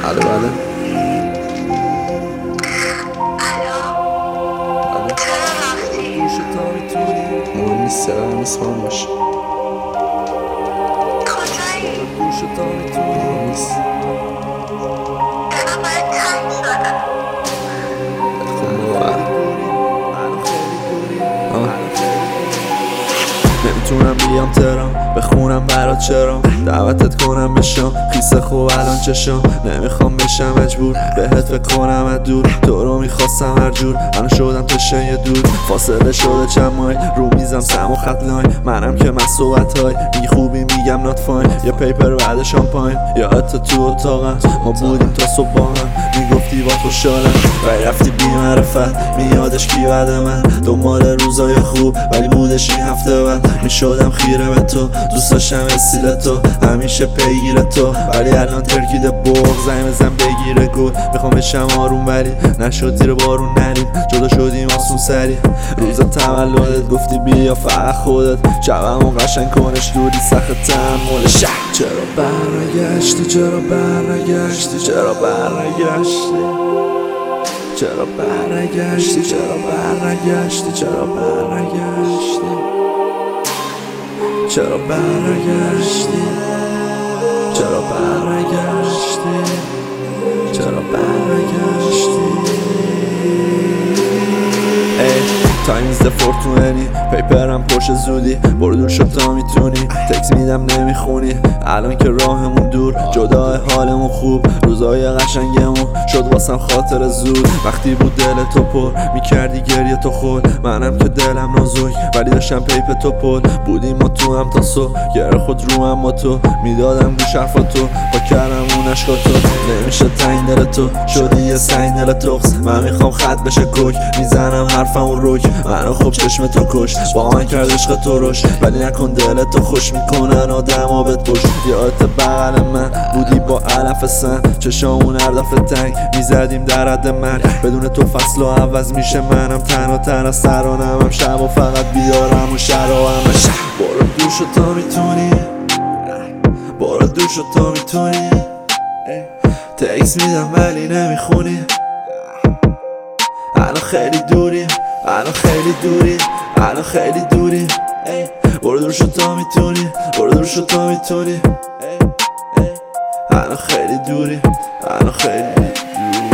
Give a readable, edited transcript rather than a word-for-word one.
الو بله. مهم نیست، مهم نیست خواهم باشه. مهم نیست. نمیتونم بیام تهران بخونم برات چرا دعوتت کنم بشم خیسه خوب الان چشم نمیخوام بشم مجبور بهت فکر کنم از دور تو رو میخواستم هر جور الان شدم تشه یه دور فاصله شده چند مایل رو میزم سم و خط لاین منم که من صحبت های بی خوبی میگم نات فاین یه پیپر بعد شامپاین یا حتی تو اتاقم ما بودیم تا صبح با هم میگفتی با خوشحالم و رفتی بی معرفت میادش کی بعد من دنبال روزای خوب ولی بودش این هفته بعد میشدم خیره به تو دوست داشتم استیل تو همیشه پیگیر تو ولی الان ترکیده بغض زنگ بزن بگیره گل میخوام بشم آروم ولی نشد زیر بارون نریم جدا شدیم آسون سری روز تولدت گفتی بیا فقط خودت شبمون قشنگ کنش دوری سخت تحمل شهر چرا برنگشتی چرا برنگشتی چرا برنگشتی چرا برنگشتی چرا برنگشتی چرا برنگشتی چرا برنگشتی چرا برنگشتی چرا برنگشتی تایمز ده فورتونی پیپرم پشت زودی برو دور شد تا میتونی تکس میدم نمیخونی الان که راهمون دور جدا حالمون خوب روزای قشنگمون شد واسم خاطر زود وقتی بود دل تو پر میکردی گریه تو خود منم که دلم نازک ولی داشتم پیپ تو پل بودیم ما تو هم تا صبح گره خود رو هم با تو میدادم گوش حرفا تو با کردم اون عشقا تو نمیشه تنگ دل تو شدی یه سنگ دل تخص من میخوام خط بشه کوک میزنم حرفم و روک منو خوب چشم تو کش با من کرد عشق تو روش ولی نکن دل تو خوش میکنن آدم ها بهت پشت یادت بغل من بودی با علف سن چشامون هر دفعه تنگ میزدیم در حد مرگ بدون تو فصل و عوض میشه منم تنها از سرانم شب و فقط بیارم و شرابم برو دور شد تا میتونی برو دور شد تا میتونی تکس میدم ولی نمیخونی الان خیلی دوری الان خیلی دوری الان خیلی دوری برو دور شد تا میتونی برو دور شد تا میتونی الان خیلی دوری الان خیلی دوری